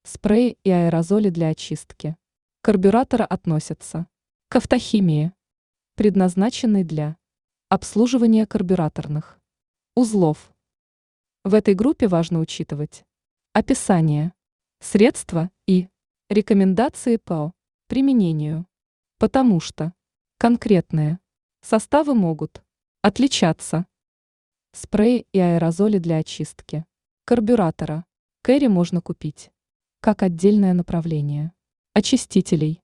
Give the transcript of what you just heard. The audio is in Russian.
Спреи и аэрозоли для очистки карбюратора относятся к автохимии, предназначенной для обслуживания карбюраторных узлов. В этой группе важно учитывать описание средства и рекомендации по применению, потому что конкретные составы могут отличаться. Спреи и аэрозоли для очистки карбюратора Кэрри можно купить как отдельное направление очистителей.